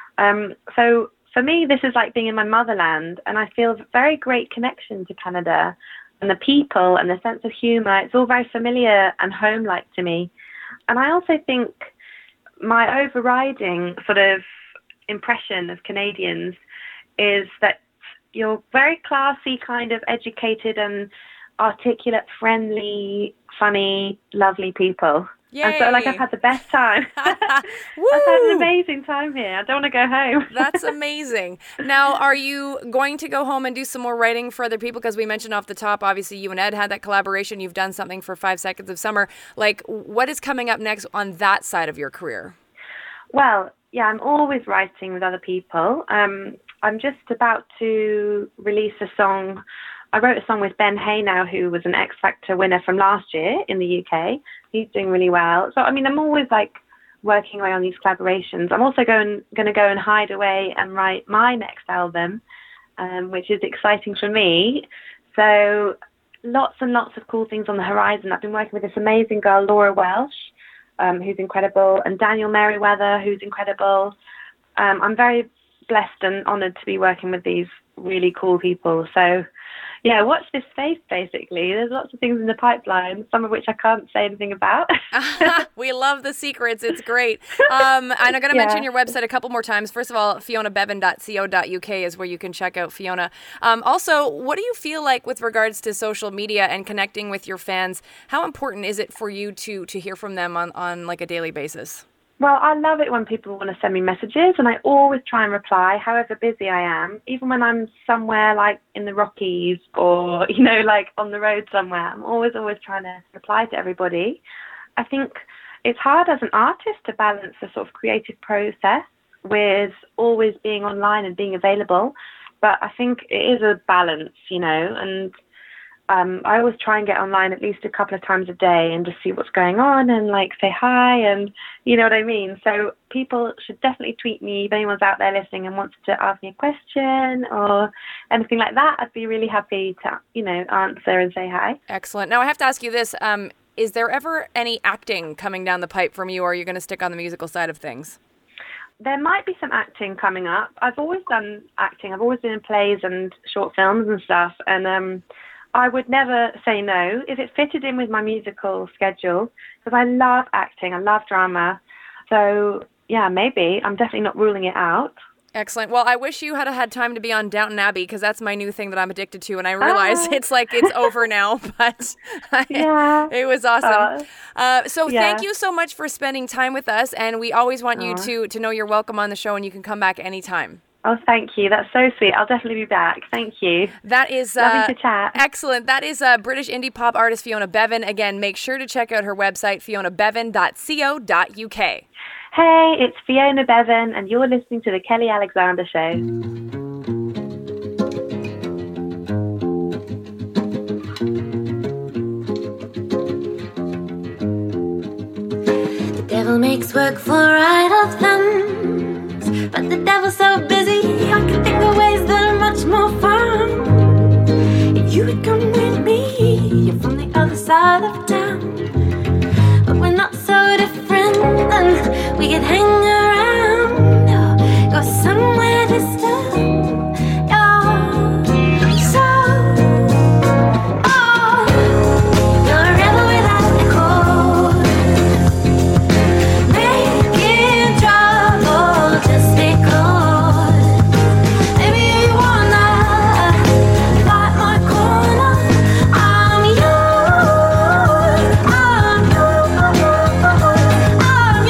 So for me, this is like being in my motherland, and I feel a very great connection to Canada and the people and the sense of humour. It's all very familiar and home-like to me. And I also think my overriding sort of impression of Canadians is that you're very classy, kind of educated and articulate, friendly, funny, lovely people. Yay. And so I've had the best time. I've had an amazing time here. I don't want to go home. That's amazing. Now, are you going to go home and do some more writing for other people? Because we mentioned off the top, obviously you and Ed had that collaboration. You've done something for 5 Seconds of Summer. What is coming up next on that side of your career? Well, I'm always writing with other people. I'm just about to release a song. I wrote a song with Ben Haynow, who was an X Factor winner from last year in the UK. He's doing really well. So, I mean, I'm always working away on these collaborations. I'm also going to go and hide away and write my next album, which is exciting for me. So lots and lots of cool things on the horizon. I've been working with this amazing girl, Laura Welsh, who's incredible, and Daniel Merriweather, who's incredible. I'm very blessed and honoured to be working with these really cool people. So, watch this space, basically. There's lots of things in the pipeline, some of which I can't say anything about. We love the secrets. It's great. And I'm going to mention your website a couple more times. First of all, fionabevan.co.uk is where you can check out Fiona. Also, what do you feel like with regards to social media and connecting with your fans? How important is it for you to hear from them on a daily basis? Well, I love it when people want to send me messages, and I always try and reply, however busy I am. Even when I'm somewhere in the Rockies or, on the road somewhere, I'm always trying to reply to everybody. I think it's hard as an artist to balance the sort of creative process with always being online and being available. But I think it is a balance, and I always try and get online at least a couple of times a day and just see what's going on and say hi, and you know what I mean. So people should definitely tweet me if anyone's out there listening and wants to ask me a question or anything like that. I'd be really happy to, answer and say hi. Excellent. Now I have to ask you this. Is there ever any acting coming down the pipe from you, or are you going to stick on the musical side of things? There might be some acting coming up. I've always done acting. I've always been in plays and short films and stuff. And I would never say no if it fitted in with my musical schedule, because I love acting. I love drama. So, maybe. I'm definitely not ruling it out. Excellent. Well, I wish you had had time to be on Downton Abbey, because that's my new thing that I'm addicted to, and I realize it's over now, but it was awesome. Thank you so much for spending time with us, and we always want you to know you're welcome on the show, and you can come back anytime. Oh, thank you. That's so sweet. I'll definitely be back. Thank you. That is lovely to chat. Excellent. That is British indie pop artist Fiona Bevan. Again, make sure to check out her website, fionabevan.co.uk. Hey, it's Fiona Bevan, and you're listening to The Kelly Alexander Show. The devil makes work for idle thumbs, but the devil's so busy, I can think of ways that are much more fun. If you would come with me, you're from the other side of town, but we're not so different, and we could hang around or go somewhere distant. You're a rebel without a code, making trouble just because. Maybe you wanna fight my corner. I'm yours, I'm yours, I'm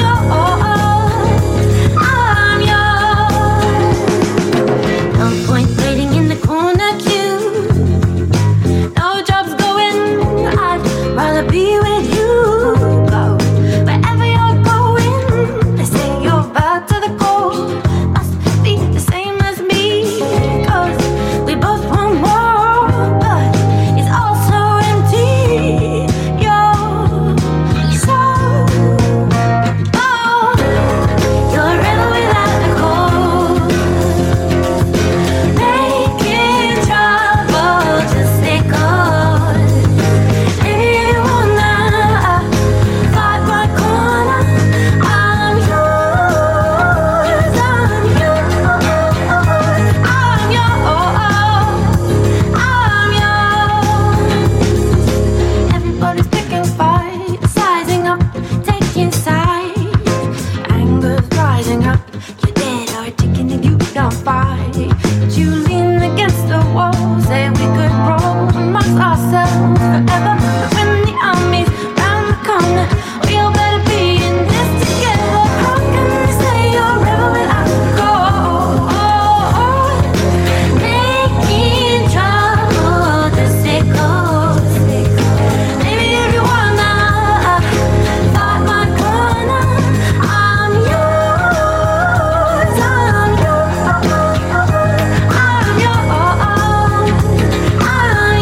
yours, I'm yours. No point waiting in the corner queue. No job's going, I'd rather be with you. Go wherever you're going. They say you're back to the core. Must be the same as me, 'cause we both want more, but it's all so empty. You're so you're a rebel without a code, making trouble just because. Maybe you wanna fight my corner. I'm yours, I'm yours, I'm yours, I'm yours. Everybody's picking fights, sizing up, taking sides. Anger's rising up, you're dead or ticking and you don't fight. But you lean against the wall, say we could roll amongst ourselves forever. But when the army's round the corner, we all better be in this together. How can you say you're a rebel without a code? Making trouble just because. Maybe if you wanna fight my corner, I'm yours, I'm yours, I'm yours, I'm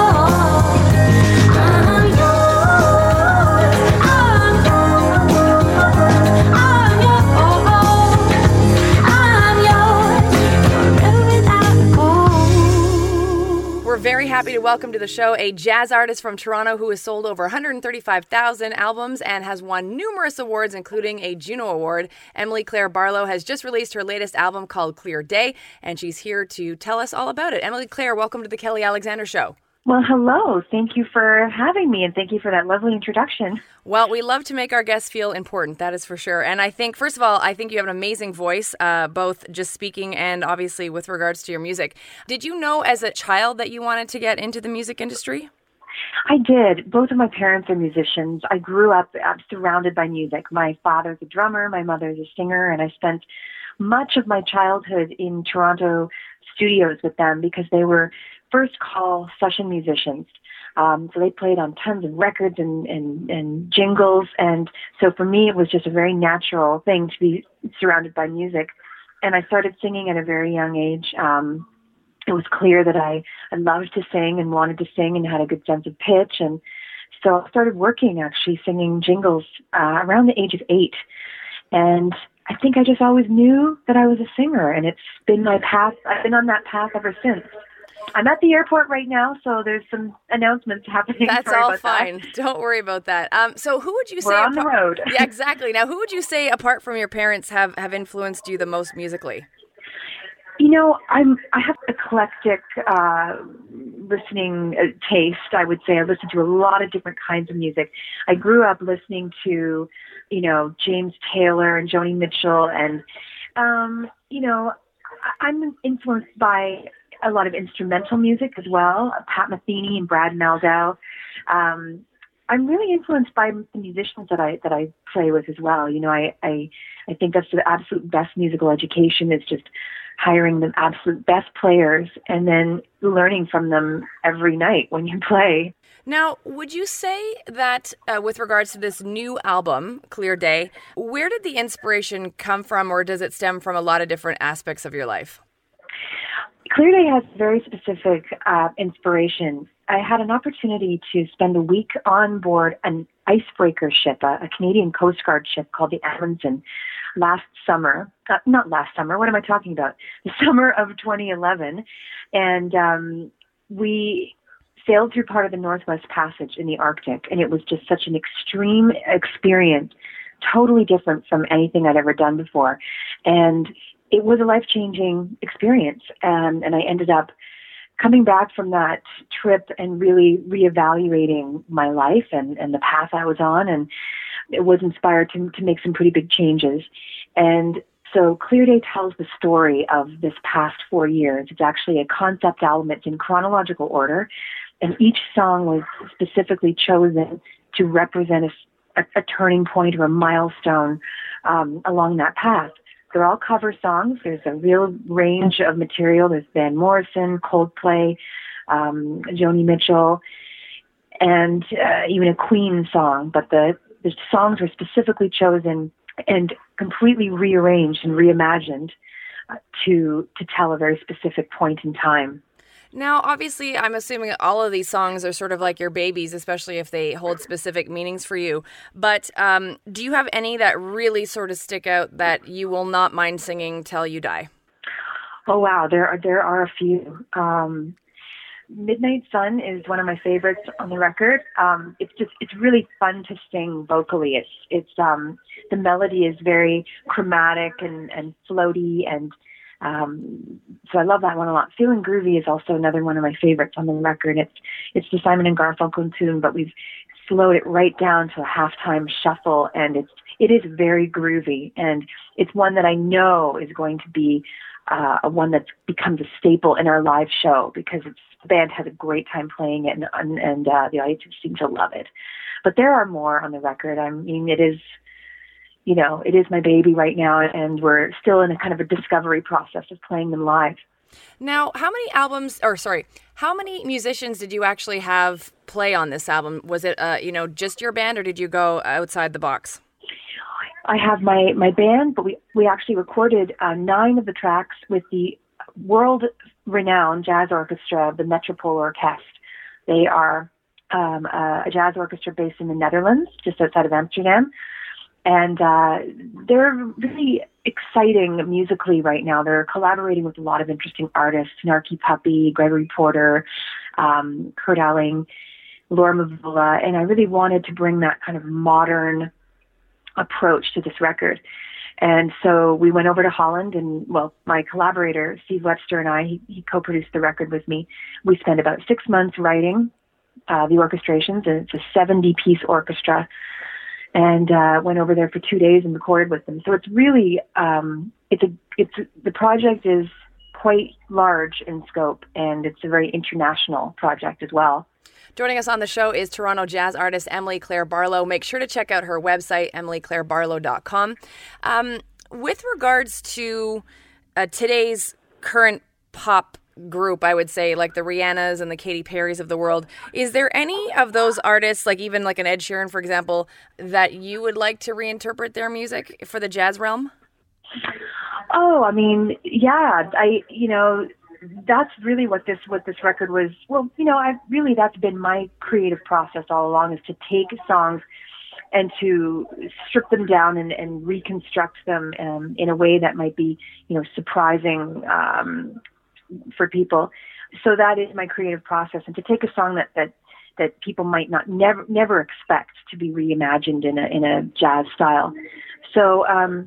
We're very happy to welcome to the show a jazz artist from Toronto who has sold over 135,000 albums and has won numerous awards, including a Juno Award. Emily Claire Barlow has just released her latest album called Clear Day, and she's here to tell us all about it. Emily Claire, welcome to the Kelly Alexander Show. Well, hello. Thank you for having me, and thank you for that lovely introduction. Well, we love to make our guests feel important, that is for sure. And I think, first of all, I think you have an amazing voice, both just speaking and obviously with regards to your music. Did you know as a child that you wanted to get into the music industry? I did. Both of my parents are musicians. I grew up surrounded by music. My father's a drummer, my mother's a singer, and I spent much of my childhood in Toronto studios with them because they were first call session musicians. So they played on tons of records and jingles. And so for me, it was just a very natural thing to be surrounded by music. And I started singing at a very young age. It was clear that I loved to sing and wanted to sing and had a good sense of pitch. And so I started working, actually, singing jingles around the age of 8. And I think I just always knew that I was a singer. And it's been my path. I've been on that path ever since. I'm at the airport right now, so there's some announcements happening. That's Sorry all about fine. That. Don't worry about that. So who would you say... We're on the road. Yeah, exactly. Now, who would you say, apart from your parents, have influenced you the most musically? You know, I have eclectic listening taste, I would say. I listen to a lot of different kinds of music. I grew up listening to, you know, James Taylor and Joni Mitchell and, you know, I'm influenced by a lot of instrumental music as well, Pat Metheny and Brad Mehldau. I'm really influenced by the musicians that I play with as well. You know, I think that's the absolute best musical education is just hiring the absolute best players and then learning from them every night when you play. Now, would you say that with regards to this new album, Clear Day, where did the inspiration come from, or does it stem from a lot of different aspects of your life? Clear Day has very specific inspiration. I had an opportunity to spend a week on board an icebreaker ship, a Canadian Coast Guard ship called the Amundsen, last summer. Not last summer, what am I talking about? The summer of 2011. And we sailed through part of the Northwest Passage in the Arctic, and it was just such an extreme experience, totally different from anything I'd ever done before. And it was a life-changing experience, and I ended up coming back from that trip and really reevaluating my life and the path I was on, and it was inspired to make some pretty big changes. And so Clear Day tells the story of this past 4 years. It's actually a concept album. It's in chronological order, and each song was specifically chosen to represent a turning point or a milestone along that path. They're all cover songs. There's a real range of material. There's Van Morrison, Coldplay, Joni Mitchell, and even a Queen song. But the songs were specifically chosen and completely rearranged and reimagined to tell a very specific point in time. Now, obviously, I'm assuming all of these songs are sort of like your babies, especially if they hold specific meanings for you. But do you have any that really sort of stick out that you will not mind singing till you die? Oh, wow. There are a few. Midnight Sun is one of my favorites on the record. It's really fun to sing vocally. It's the melody is very chromatic and floaty, and so I love that one a lot. Feeling Groovy is also another one of my favorites on the record. It's the Simon and Garfunkel tune, but we've slowed it right down to a halftime shuffle, and it is very groovy, and it's one that I know is going to be one that becomes a staple in our live show because the band has a great time playing it, and the audience seems to love it. But there are more on the record. I mean, it is my baby right now, and we're still in a kind of a discovery process of playing them live. Now, how many musicians did you actually have play on this album? Was it, just your band, or did you go outside the box? I have my band, but we actually recorded 9 of the tracks with the world-renowned jazz orchestra, the Metropole Orkest. They are a jazz orchestra based in the Netherlands, just outside of Amsterdam. And they're really exciting musically right now. They're collaborating with a lot of interesting artists, Snarky Puppy, Gregory Porter, Kurt Elling, Laura Mavula, and I really wanted to bring that kind of modern approach to this record. And so we went over to Holland, and, my collaborator, Steve Webster, and I, he co-produced the record with me. We spent about 6 months writing the orchestrations, and it's a 70-piece orchestra, and went over there for 2 days and recorded with them. So it's really, the project is quite large in scope, and it's a very international project as well. Joining us on the show is Toronto jazz artist Emily Claire Barlow. Make sure to check out her website, emilyclairebarlow.com. With regards to today's current pop group, I would say, like the Rihannas and the Katy Perrys of the world, is there any of those artists, like even like an Ed Sheeran, for example, that you would like to reinterpret their music for the jazz realm? Oh, I mean, yeah, that's really what this record was. That's been my creative process all along, is to take songs and to strip them down and reconstruct them in a way that might be, surprising for people. So that is my creative process, and to take a song that people might never expect to be reimagined in a jazz style. So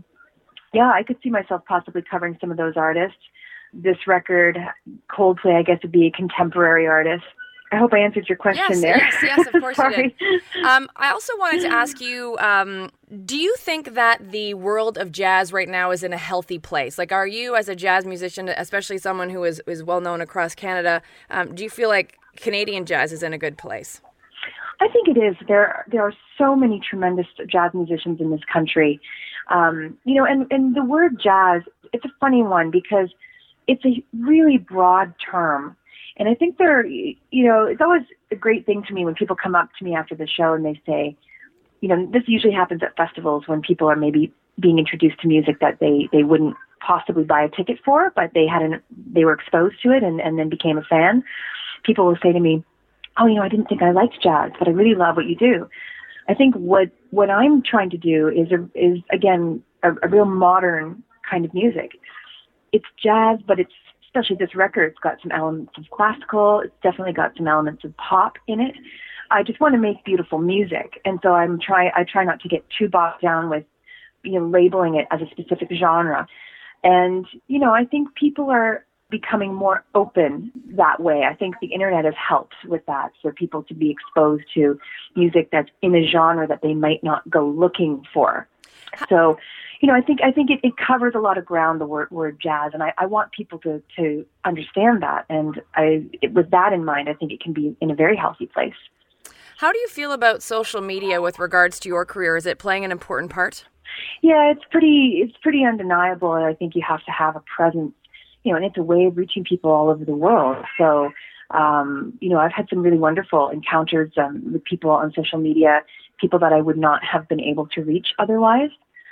I could see myself possibly covering some of those artists. This record, Coldplay, I guess, would be a contemporary artist. I hope I answered your question there. Yes, of course you Sorry. did. I also wanted to ask you, do you think that the world of jazz right now is in a healthy place? Like, are you, as a jazz musician, especially someone who is well-known across Canada, do you feel like Canadian jazz is in a good place? I think it is. There are so many tremendous jazz musicians in this country. And the word jazz, it's a funny one because it's a really broad term. And I think it's always a great thing to me when people come up to me after the show and they say, this usually happens at festivals when people are maybe being introduced to music that they wouldn't possibly buy a ticket for, but they were exposed to it and then became a fan. People will say to me, oh, I didn't think I liked jazz, but I really love what you do. I think what I'm trying to do is again, a real modern kind of music. It's jazz, but it's, especially this record, it's got some elements of classical. It's definitely got some elements of pop in it. I just want to make beautiful music. And so I try not to get too bogged down with, labeling it as a specific genre. And, I think people are becoming more open that way. I think the internet has helped with that, for people to be exposed to music that's in a genre that they might not go looking for. So, I think it covers a lot of ground, the word jazz, and I want people to understand that. And with that in mind, I think it can be in a very healthy place. How do you feel about social media with regards to your career? Is it playing an important part? Yeah, it's pretty undeniable. I think you have to have a presence, and it's a way of reaching people all over the world. So, I've had some really wonderful encounters with people on social media, people that I would not have been able to reach otherwise.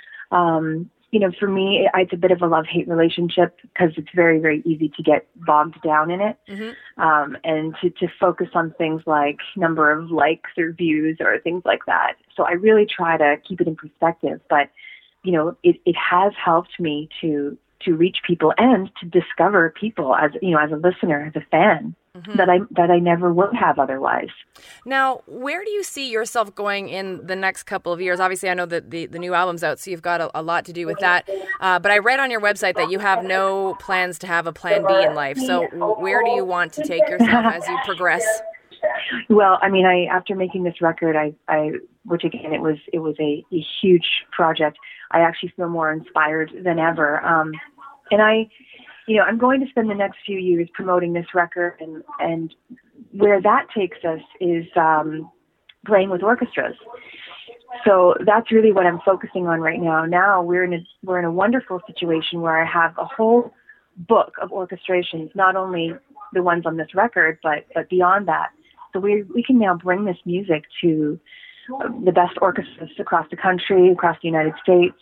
For me, it's a bit of a love-hate relationship because it's very, very easy to get bogged down in it. Mm-hmm. And to focus on things like number of likes or views or things like that. So I really try to keep it in perspective, but, it has helped me to reach people and to discover people as a listener, as a fan. Mm-hmm. that I never would have otherwise. Now, where do you see yourself going in the next couple of years? Obviously, I know that the new album's out, so you've got a lot to do with that. But I read on your website that you have no plans to have a plan B in life. So where do you want to take yourself as you progress? Well, after making this record, which again, it was a huge project. I actually feel more inspired than ever. And I'm going to spend the next few years promoting this record, and where that takes us is playing with orchestras. So that's really what I'm focusing on right now. Now we're in a wonderful situation where I have a whole book of orchestrations, not only the ones on this record, but beyond that. So we can now bring this music to the best orchestras across the country, across the United States.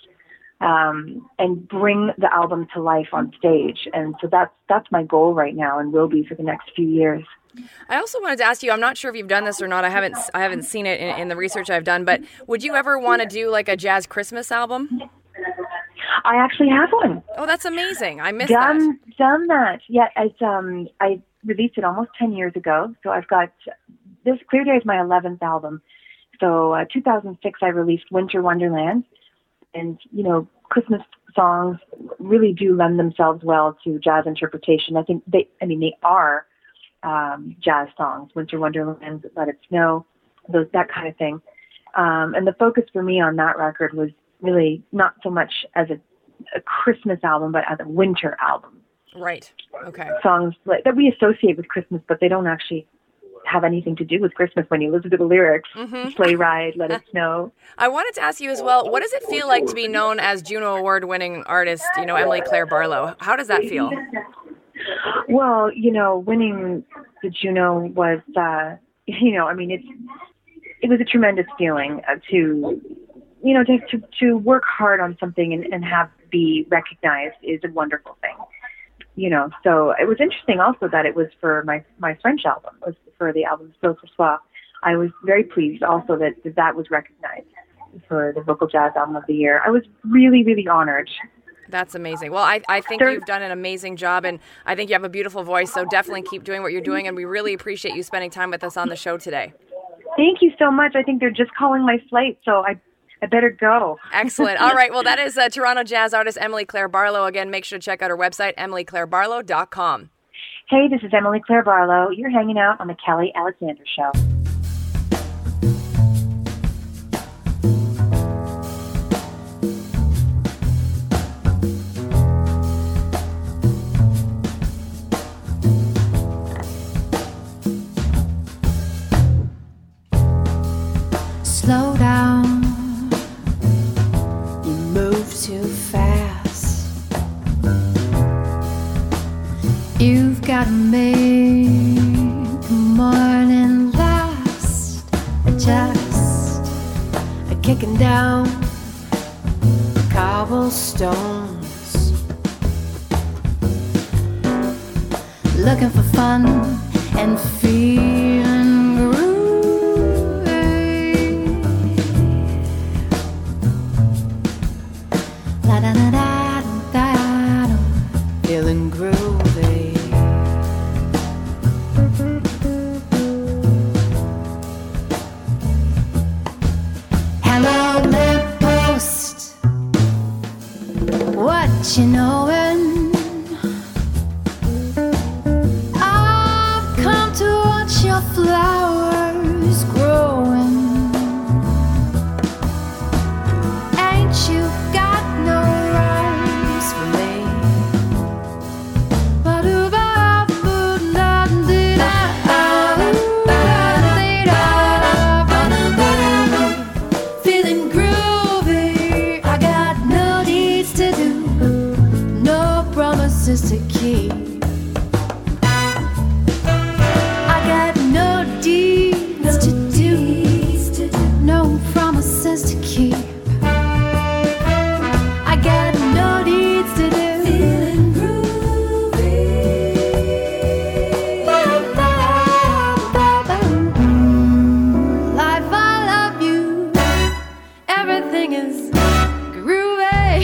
And bring the album to life on stage. And so that's my goal right now, and will be for the next few years. I also wanted to ask you, I'm not sure if you've done this or not. I haven't seen it in the research I've done, but would you ever want to do like a jazz Christmas album? I actually have one. Oh, that's amazing. I missed that. Done that. Yeah, I released it almost 10 years ago. So I've got, this Clear Day is my 11th album. So 2006, I released Winter Wonderland. And, Christmas songs really do lend themselves well to jazz interpretation. I think they are jazz songs, Winter Wonderland, Let It Snow, that kind of thing. And the focus for me on that record was really not so much as a Christmas album, but as a winter album. Right. Okay. Songs that we associate with Christmas, but they don't actually have anything to do with Christmas when you listen to the lyrics. Mm-hmm. Sleigh Ride, Let It Snow. I wanted to ask you as well, what does it feel like to be known as Juno Award-winning artist, Emily Claire Barlow? How does that feel? Well, winning the Juno was, it was a tremendous feeling to work hard on something and have be recognized is a wonderful thing. So it was interesting also that it was for my French album. It was for the album Still Ce Soir. I was very pleased also that was recognized for the Vocal Jazz Album of the Year. I was really, really honored. That's amazing. Well, I think you've done an amazing job, and I think you have a beautiful voice, so definitely keep doing what you're doing, and we really appreciate you spending time with us on the show today. Thank you so much. I think they're just calling my flight, so I better go. Excellent. All right. Well, that is Toronto jazz artist Emily Claire Barlow. Again, make sure to check out her website, emilyclairebarlow.com. Hey, this is Emily Claire Barlow. You're hanging out on The Kelly Alexander Show. Slow down, you move too fast. You've got to make the morning last. Just kicking down cobblestones, looking for fun and feeling groovy. Feeling groovy. Hello, lamppost. What you knowin'? I've come to watch your flowers growing. Ain't you got no rhymes for me? Feeling groovy. I got no deeds to do, no promises to keep. I got no deeds to do, no promises to keep. I got no deeds to do. Feeling groovy. Life, I love you. Everything is groovy.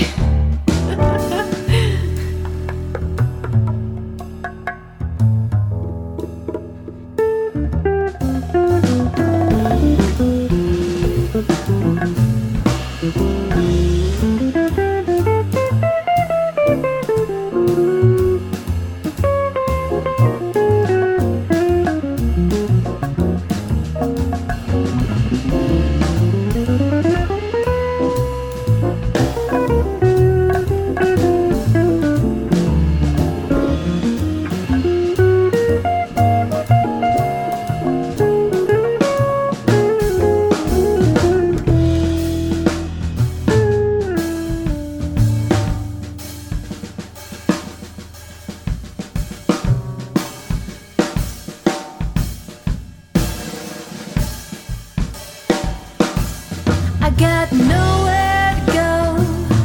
I got nowhere to go.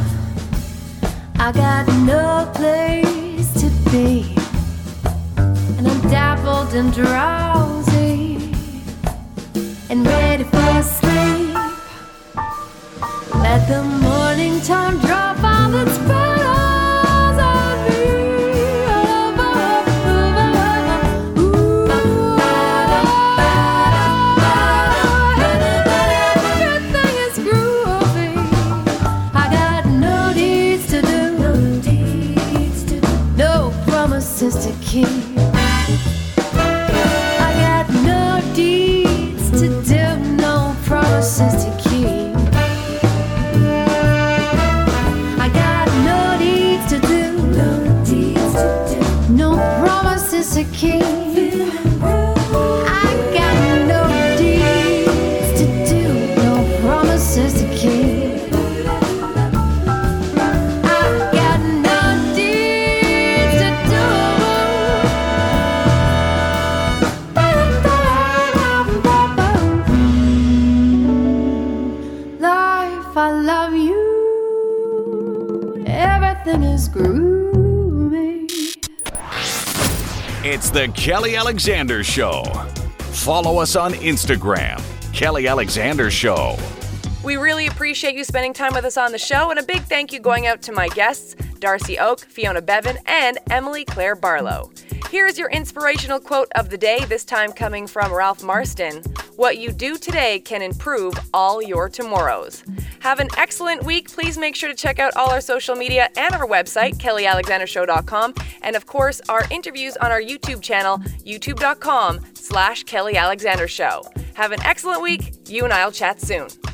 I got no place to be. And I'm dappled and drowsy and ready for sleep. Let the morning time drop all its petals on me. Everything is groovy. I got no deeds to do, no promises to keep. I got no deeds to do, no promises to keep. I got no deeds to do, no promises to keep. I got no deeds to do, no promises to keep. I got no deeds to do. Life, I love you. Everything is groovy. It's the Kelly Alexander Show. Follow us on Instagram, Kelly Alexander Show. We really appreciate you spending time with us on the show, and a big thank you going out to my guests, Darcy Oak, Fiona Bevan, and Emily Claire Barlow. Here's your inspirational quote of the day, this time coming from Ralph Marston. What you do today can improve all your tomorrows. Have an excellent week. Please make sure to check out all our social media and our website, kellyalexandershow.com, and of course, our interviews on our YouTube channel, youtube.com/Kelly Alexander Show. Have an excellent week. You and I'll chat soon.